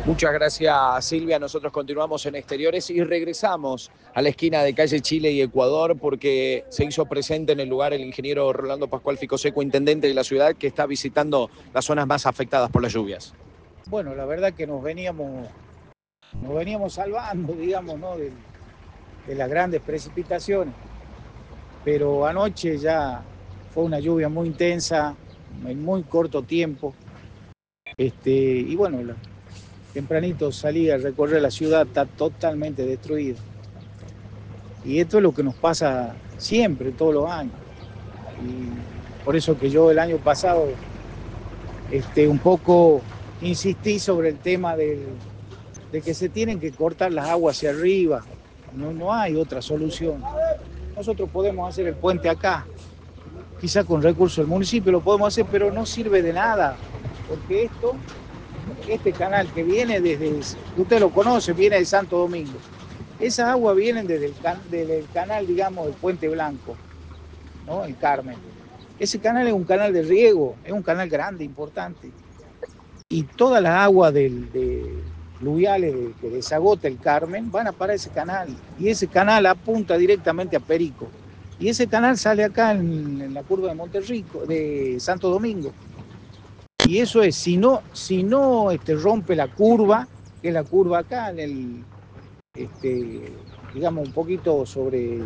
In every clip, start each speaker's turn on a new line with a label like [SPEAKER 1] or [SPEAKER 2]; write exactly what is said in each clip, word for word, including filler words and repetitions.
[SPEAKER 1] Muchas gracias, Silvia. Nosotros continuamos en exteriores y regresamos a la esquina de calle Chile y Ecuador porque se hizo presente en el lugar el ingeniero Rolando Pascual Ficoseco, intendente de la ciudad, que está visitando las zonas más afectadas por las lluvias.
[SPEAKER 2] Bueno, la verdad que nos veníamos, nos veníamos salvando, digamos, ¿no? de, de las grandes precipitaciones, pero anoche ya fue una lluvia muy intensa, en muy corto tiempo, este, y bueno, la, tempranito salí a recorrer la ciudad, está totalmente destruida. Y esto es lo que nos pasa siempre, todos los años. Y por eso que yo el año pasado este, un poco insistí sobre el tema del, de que se tienen que cortar las aguas hacia arriba. No, no hay otra solución. Nosotros podemos hacer el puente acá, quizá con recursos del municipio lo podemos hacer, pero no sirve de nada, porque esto... Este canal que viene desde, usted lo conoce, viene de Santo Domingo. Esas aguas vienen desde el, can, desde el canal, digamos, del Puente Blanco, ¿no? El Carmen. Ese canal es un canal de riego, es un canal grande, importante. Y todas las aguas del, de, fluviales que desagota el Carmen van a parar ese canal. Y ese canal apunta directamente a Perico. Y ese canal sale acá en, en la curva de Monterrico, de Santo Domingo. Y eso es, si no, si no este, rompe la curva, que es la curva acá, en el, este, digamos, un poquito sobre,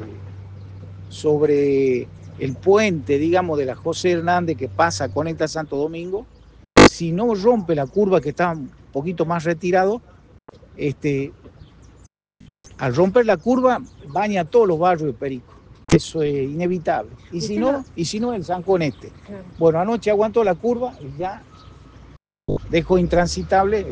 [SPEAKER 2] sobre el puente, digamos, de la José Hernández que pasa, conecta a Santo Domingo, si no rompe la curva que está un poquito más retirado, este, al romper la curva baña todos los barrios de Perico. Eso es inevitable. Y si no, y si no el zancón este. Bueno, anoche aguantó la curva y ya dejó intransitable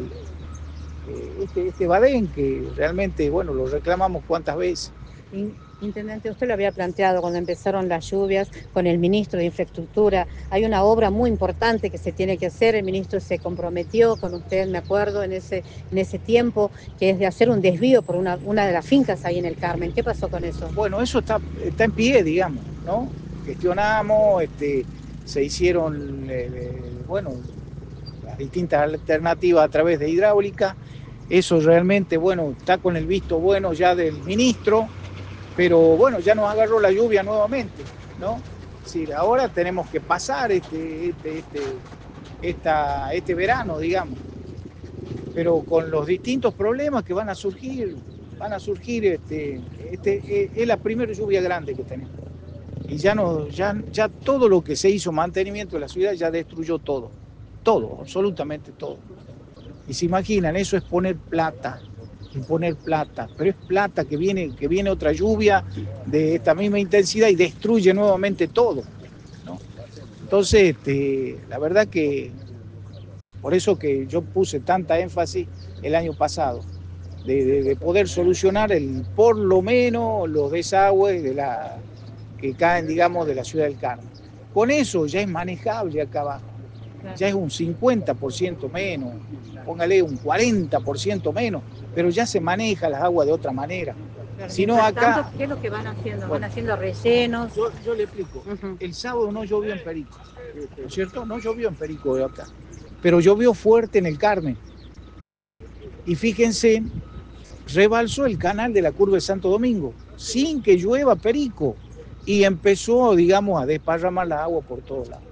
[SPEAKER 2] este, este badén que realmente, bueno, lo reclamamos cuántas veces.
[SPEAKER 3] Intendente, usted lo había planteado cuando empezaron las lluvias con el ministro de Infraestructura. Hay una obra muy importante que se tiene que hacer. El ministro se comprometió con usted, me acuerdo, en ese, en ese tiempo, que es de hacer un desvío por una, una de las fincas ahí en el Carmen. ¿Qué pasó con eso?
[SPEAKER 2] Bueno, eso está, está en pie, digamos, ¿no? Gestionamos, este, se hicieron, eh, bueno, las distintas alternativas a través de hidráulica. Eso realmente, bueno, está con el visto bueno ya del ministro, pero bueno, ya nos agarró la lluvia nuevamente, ¿no? Es decir, ahora tenemos que pasar este, este, este, esta, este verano, digamos, pero con los distintos problemas que van a surgir, van a surgir, este, este, es la primera lluvia grande que tenemos. Y ya, no, ya, ya todo lo que se hizo mantenimiento de la ciudad ya destruyó todo, todo, absolutamente todo. Y se imaginan, eso es poner plata, es poner plata, pero es plata que viene, que viene otra lluvia de esta misma intensidad y destruye nuevamente todo, ¿no? Entonces, este, la verdad que por eso que yo puse tanta énfasis el año pasado, de, de, de poder solucionar el, por lo menos los desagües de la, que caen, digamos, de la ciudad del Carmen. Con eso ya es manejable acá abajo. Ya es un cincuenta por ciento menos, póngale un cuarenta por ciento menos, pero ya se maneja las aguas de otra manera.
[SPEAKER 3] Claro,
[SPEAKER 2] si no acá,
[SPEAKER 3] tanto, ¿qué es lo que van haciendo? Bueno, ¿van haciendo rellenos?
[SPEAKER 2] Yo, yo le explico. Uh-huh. El sábado no llovió en Perico, ¿no es cierto? No llovió en Perico de acá, pero llovió fuerte en el Carmen. Y fíjense, rebalsó el canal de la curva de Santo Domingo, sin que llueva Perico, y empezó, digamos, a desparramar la agua por todos lados.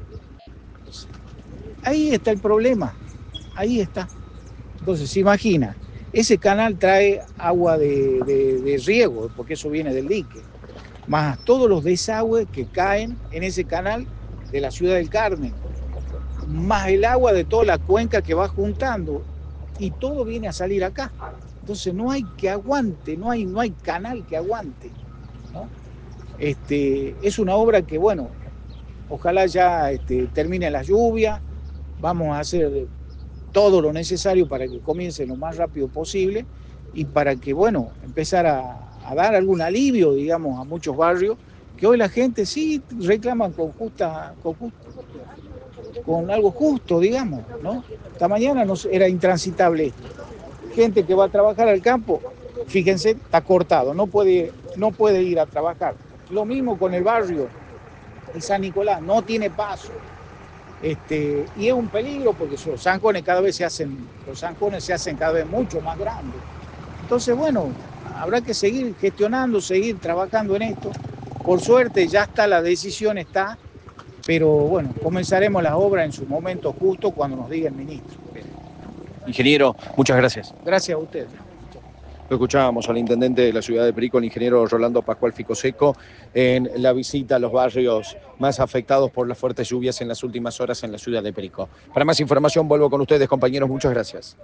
[SPEAKER 2] Ahí está el problema, ahí está. Entonces, se imagina, ese canal trae agua de, de, de riego, porque eso viene del dique, más todos los desagües que caen en ese canal de la ciudad del Carmen, más el agua de toda la cuenca que va juntando, y todo viene a salir acá. Entonces no hay que aguante, no hay, no hay canal que aguante, ¿no? Este, es una obra que, bueno, ojalá ya este, termine la lluvia. Vamos a hacer todo lo necesario para que comience lo más rápido posible y para que, bueno, empezar a, a dar algún alivio, digamos, a muchos barrios, que hoy la gente sí reclama con justa, con, justa, con algo justo, digamos, ¿no? Esta mañana nos, era intransitable esto. Gente que va a trabajar al campo, fíjense, está cortado, no puede, no puede ir a trabajar. Lo mismo con el barrio de San Nicolás, no tiene paso. Este, y es un peligro porque los zanjones cada vez se hacen, los zanjones se hacen cada vez mucho más grandes. Entonces, bueno, habrá que seguir gestionando, seguir trabajando en esto. Por suerte ya está, la decisión está, pero bueno, comenzaremos las obras en su momento justo cuando nos diga el ministro.
[SPEAKER 1] Ingeniero, muchas gracias.
[SPEAKER 2] Gracias a ustedes.
[SPEAKER 1] Lo escuchábamos al intendente de la ciudad de Perico, el ingeniero Rolando Pascual Ficoseco, en la visita a los barrios más afectados por las fuertes lluvias en las últimas horas en la ciudad de Perico. Para más información vuelvo con ustedes, compañeros. Muchas gracias.